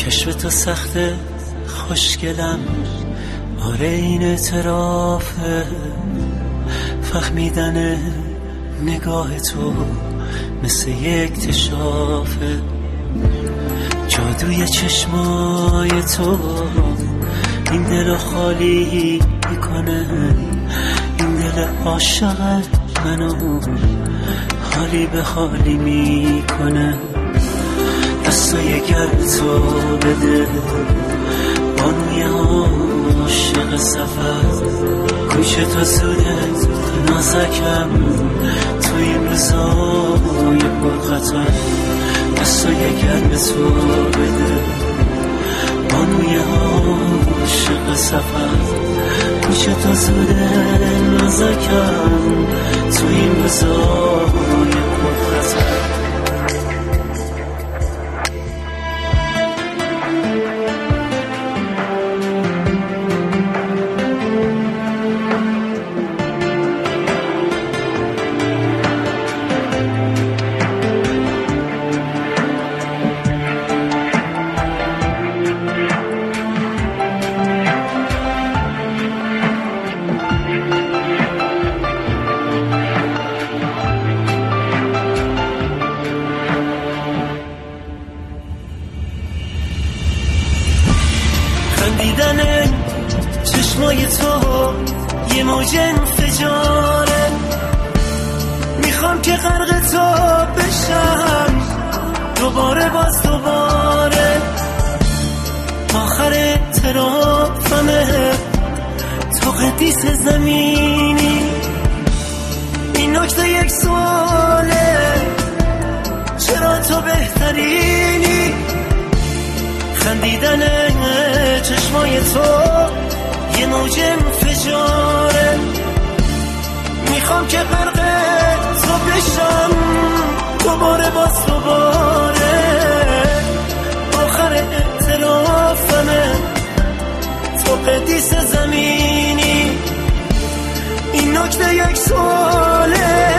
کشف تو سخته خوشگلم، آره این اعترافه، فهمیدن نگاه تو مثل یک اکتشافه، جادوی چشمای تو این دل خالی میکنه، این دل عاشق منو حالی به حالی میکنه. دستای گرم تو بده بانوی عاشق سفر، گوش تو زوده نازکم تو این روزای پرخطر. دستای گرم تو بده بانوی عاشق سفر، گوش تو زوده نازکم تو این روزای پرخطر. خندیدن چشمای تو یه موج انفجاره، میخوام که غرق تو بشم دوباره باز دوباره. آخر اعترافمه تو قدیس زمینی، این نکته یک سواله چرا تو بهترینی. خندیدن چشمای تو یه موج انفجاره، میخوام که غرق تو بشم دوباره باز دوباره. آخر اعترافمه تو قدیس زمینی، این نکته یک سواله